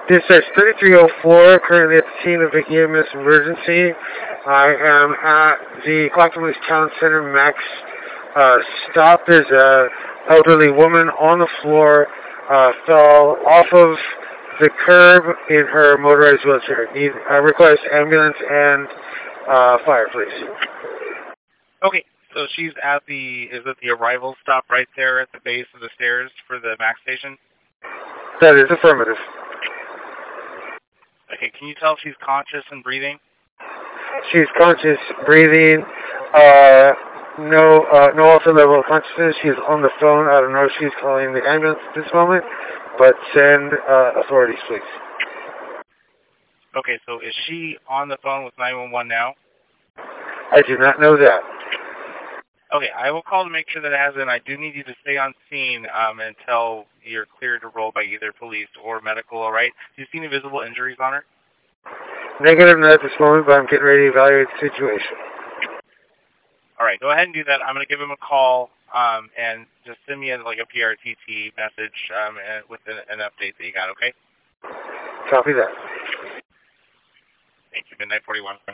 Dispatch 3304, currently at the scene of an EMS emergency. I am at the Clackamas Town Center Max stop. There's a elderly woman on the floor, fell off of the curb in her motorized wheelchair. Need request ambulance and fire, please. Okay, so she's at is it the arrival stop right there at the base of the stairs for the Max station? That is affirmative. Okay, can you tell if she's conscious and breathing? She's conscious, breathing, no altered level of consciousness. She's on the phone. I don't know if she's calling the ambulance at this moment, but send authorities, please. Okay, so is she on the phone with 911 now? I do not know that. Okay, I will call to make sure that it has in. I do need you to stay on scene until you're cleared to roll by either police or medical, all right? Do you see any visible injuries on her? Negative, not at this moment, but I'm getting ready to evaluate the situation. All right, go ahead and do that. I'm going to give him a call and just send me a PRTT message with an update that you got, okay? Copy that. Thank you, Midnight 41.